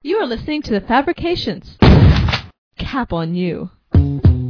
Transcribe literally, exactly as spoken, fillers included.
You are listening to The Fabrications. Cap on you.